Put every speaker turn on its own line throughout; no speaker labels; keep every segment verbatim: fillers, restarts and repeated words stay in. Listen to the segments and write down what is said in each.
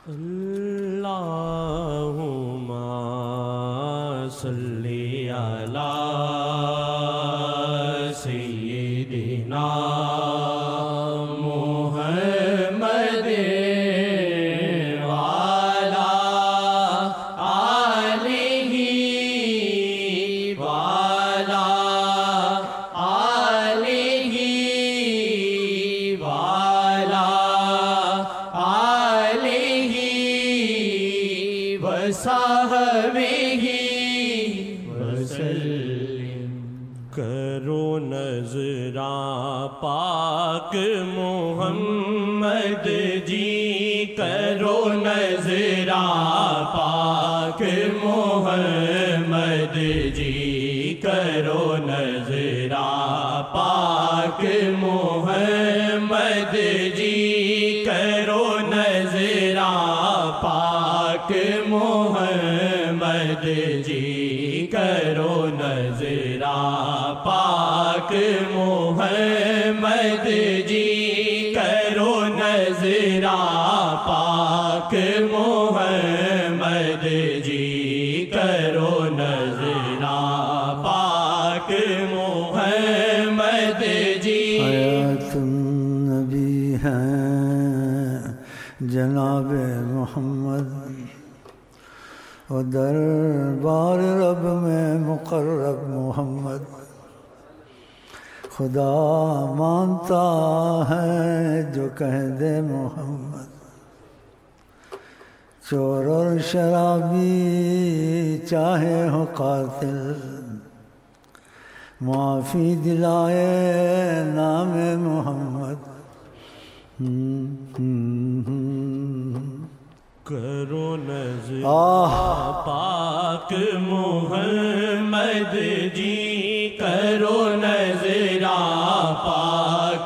اللہم صلی علی سیدنا محمد وعلی آلہ وعلی آلہ وعلی آلہ وصحبہ وسلم۔ کرو نظراں پاک محمد جی، کرو نظراں پاک محمد جی، کرو نظراں پاک محمد جی، کرو نظراں پاک محمد جی، کرو نظراں پاک محمد جی، کرو نظراں پاک محمد جی، کرو نظراں پاک محمد جی۔
حیات النبی ہیں جناب محمد، و دربار رب میں مقرب محمد، خدا مانتا ہے جو کہہ دے محمد، چور اور شرابی چاہے ہو قاتل، معافی دلائے نام محمد۔
کرو نظراں پاک محمد جی، کرو نظراں پاک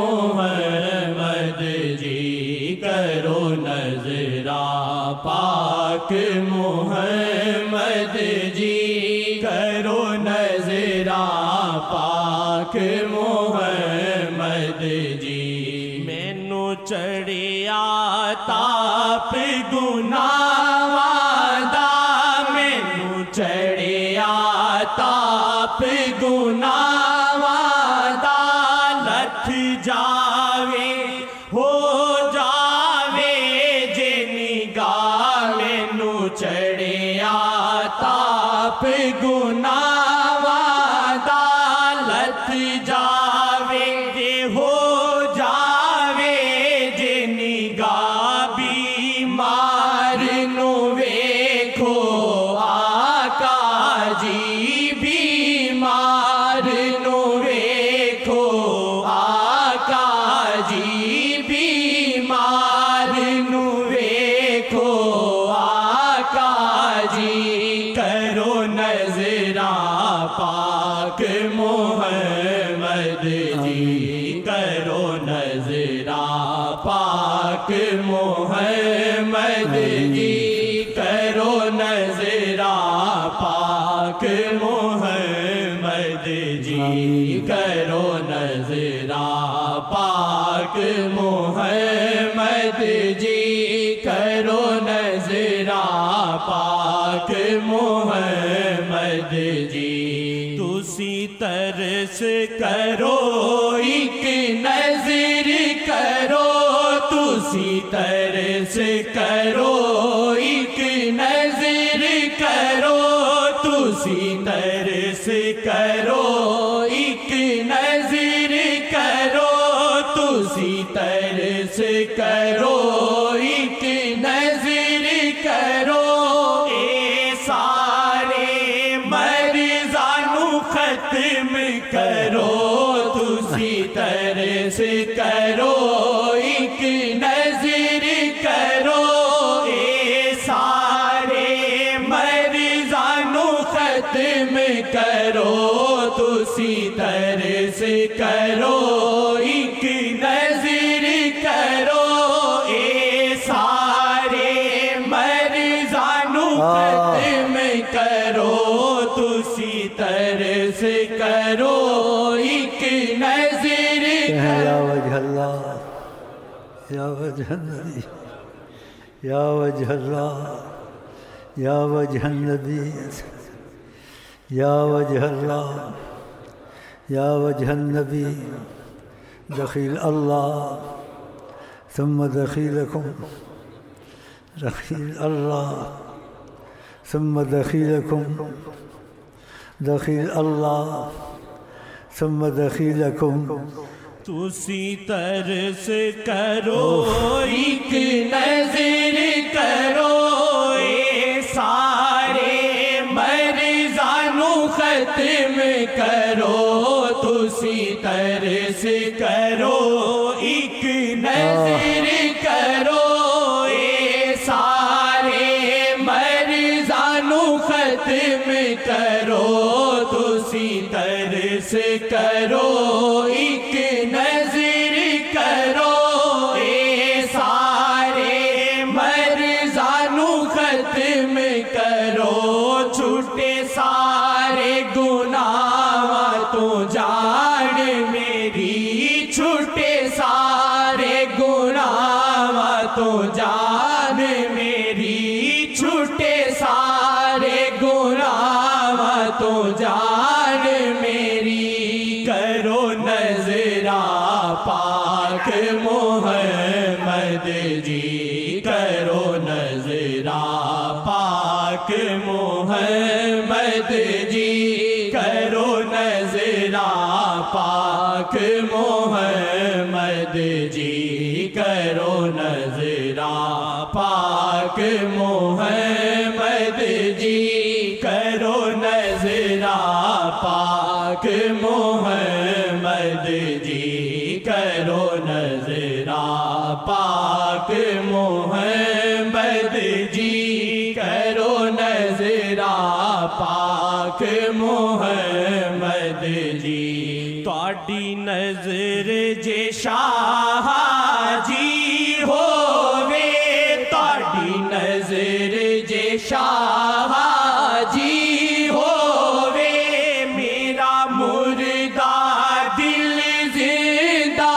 محمد جی، کرو نظراں پاک محمد جی، کرو نظراں پاک محمد جی۔ مینو چڑھیا تاپ گناہ دا، مینو چڑھیا تاپ گناہ دا، لتھ جاوے ہو جاوے جے نگاہ، مینو چڑھیا تاپ گناہ دا، لتھ جاوے جے ہو جاوے جے نگاہ، بیمار نو ویکھو آقا جی، بیمار نو ویکھو آقا جی، بیمار نو ویکھو آقا جی، کرو نظراں پاک محمد جی، کرو نظراں پاک محمد جی، کرو نظراں پاک محمد جی، کرو نظراں پاک محمد جی، کرو نظراں پاک محمد جی۔ تسی ترس کرو ایک نظر کرو، تسی ترس کرو ایک نظر کرو، تسی ترس کرو ایک نظر کرو، تسی ترس کرو ایک نظر کرو، اے سارے مرضانو ختم کرو، تسی ترس کرو ایک نظر کرو، اے سارے مرضانو ختم کرو، تسی ترس کرو ایک نظر کرو، اے سارے مرضانو ختم کرو، تسی ترس کرو ایک نظر کرو۔
یا وجہ اللہ یا وجہ الذی یا وجہ اللہ یا وجہ النبی یا وجہ اللہ یا وجہ النبی دخیل اللہ ثم دخیلکم دخیل اللہ ثم دخیلکم دخیل اللہ ثم دخیلکم
تسی ترس کرو ایک نظر کرو اے سارے مرزانو ختم کرو تسی ترس کرو ایک نظر کرو اے سارے مرزانو ختم کرو تسی ترس کرو ایک نظر کرو اے سارے مرزانو ختم کرو چھوٹے سارے گناہ تو جان میری چھوٹے سارے گناہ تو جان میری چھوٹے سارے گناہ تو جان میری کرو نظرہ پاک محمد جی کرو نظرہ پاک محمد جی کرو نظرہ پاک محمد جی کرو نظرہ پاک محمد جی کرو نظرہ پاک محمد جی کرو نظرہ پاک محمد جی کرو نظرہ پاک محمد جی تواڈی نظر جے شاہ جی ہووے تواڈی نظر جے شاہ جی ہووے میرا مردہ دل زندہ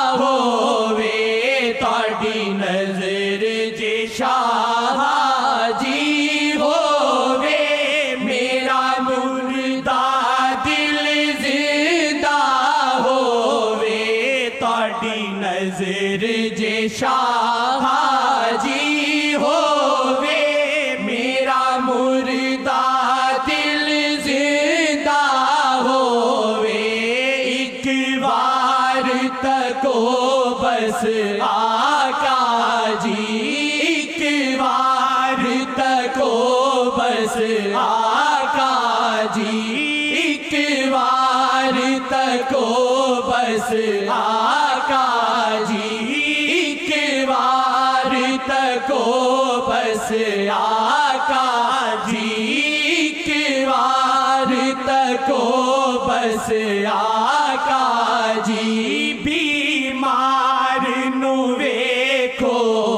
ہووے تواڈی نظر جے شاہ جی ہووے میرا مردہ دل زندہ ہووے تواڈی نظر جے شاہ جی ہووے میرا مردہ دل زندہ ہووے ایک بار تکو بس آقا جی ایک بار تکو بس آقا جی ایک بار تکو بس آقا جی ایک بار تکو بس آقا جی ایک بار تکو بس آقا جی بیمار نو ویکھو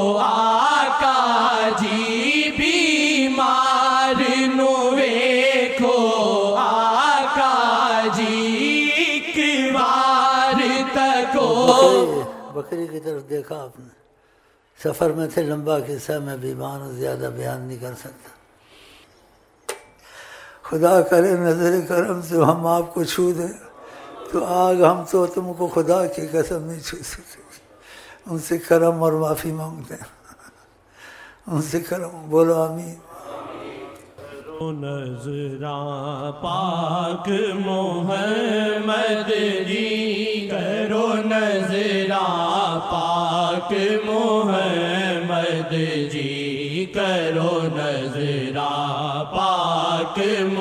آقا جی بیمار نو ویکھو آقا جی ایک بار تکو
بکری کی طرف دیکھا آپ نے سفر میں تھے لمبا قصہ میں بیمار ہوں زیادہ بیان نہیں کر سکتا خدا کرے نظر کرم سے ہم آپ کو چھو دیں تو آگ ہم تو تم کو خدا کی قسم نہیں چھو سکتے ان سے کرم اور معافی مانگتے ہیں ان سے کرم بولو آمین
نظرہ پاک محمد جی کرو نظرہ پاک محمد جی کرو نظرہ پاک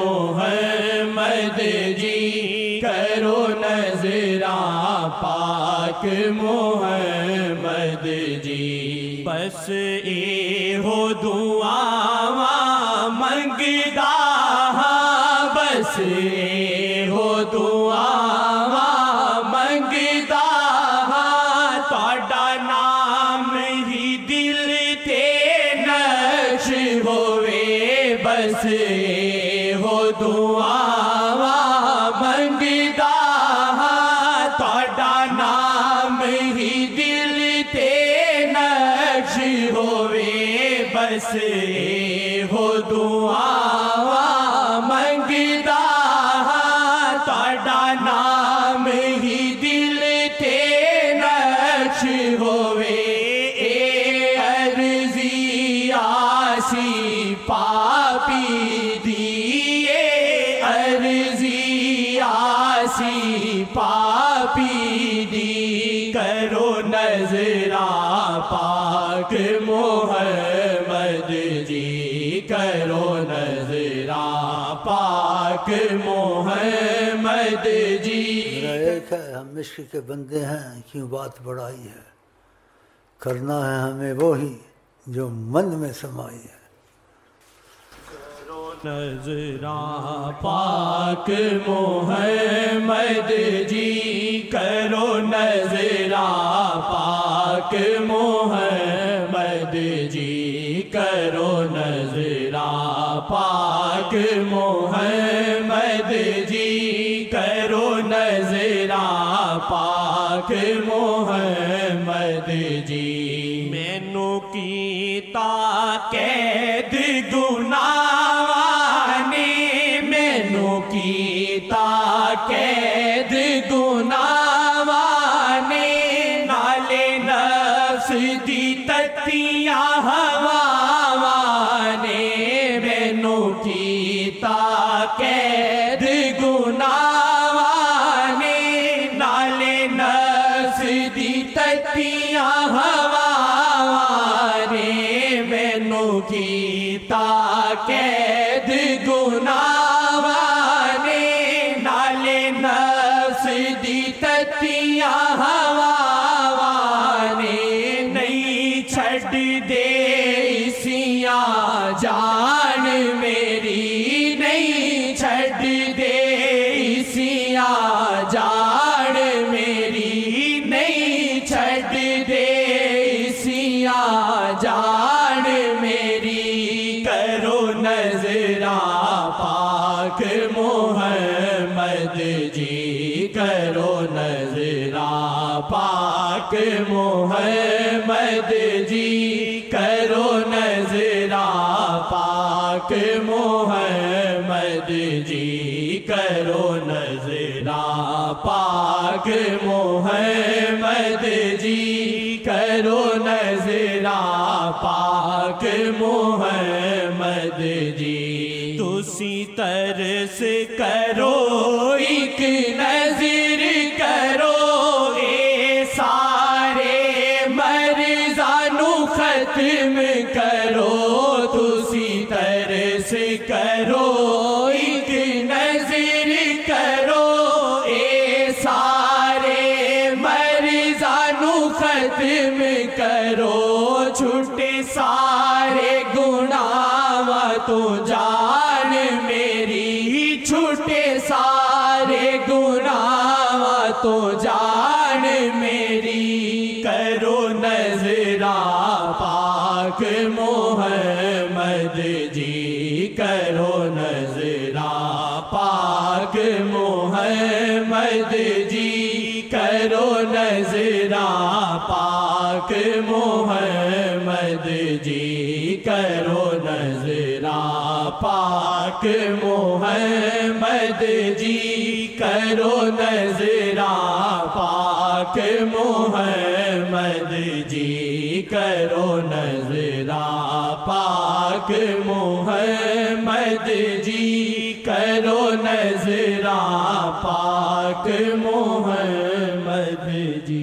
محمد جی کرو نظرہ پاک محمد جی بس اے ہو دعا منگدا بس اے ہو دعا منگدا تہاڈا نام ہی دل تے نقش ہووے بس اے ہو دعا منگدا تہاڈا نام ہی دل تے نقش ہووے بس ہو دعا منگدا تہاڈا نام ہی دل تے نقش ہووے عرضی آسی پاپی دیے عرضی آسی پاپی دی کرو نظرہ پاک محمد جی کرو نظرہ پاک محمد جی
ایک ہے ہم عشق کے بندے ہیں کیوں بات بڑائی ہے کرنا ہے ہمیں وہی جو من میں سمائی ہے
نظرہ پاک محمد جی کرو نظرہ پاک محمد جی کرو نظرہ پاک محمد جی کرو نظرہ پاک محمد جی مینوں کیتا قید گناہ نے مینوں کیتا قید گناہ نے نالے نفس دی تتیاں ہواواں نے مینوں کیتا قید گناہ نے نالے نفس دی تتیاں ہواواں نے مینوں کیتا قید گناہ نے نالے نفس دی تتیاں ہواواں نے نہیں چھڈ دے اسیاں جان میری نہیں چھڈ دے اسیاں جان میری نہیں چھڈ دے اسیاں جان میری کرو نظرہ پاک محمد جی کرو نظرہ پاک محمد جی کرو نظرہ پاک محمد جی کرو نظرہ پاک محمد جی کرو نظرہ پاک محمد جی تسی ترس کرو ایک نظر کرو اے سارے مرزانو ختم کرو تسی ترس کرو ایک نظر کرو اے سارے مرزانو ختم کرو چھٹے سارے گناہ تو جان میری چھٹے سارے گناہ تو جان میری کرو نظرہ پاک محمد جی کرو نظرہ پاک محمد جی کرو نظرہ پاک محمد جی کرو نظرہ پاک محمد جی کرو نظرہ پاک محمد جی کرو نظرہ پاک محمد جی کرو نظرہ پاک محمد جی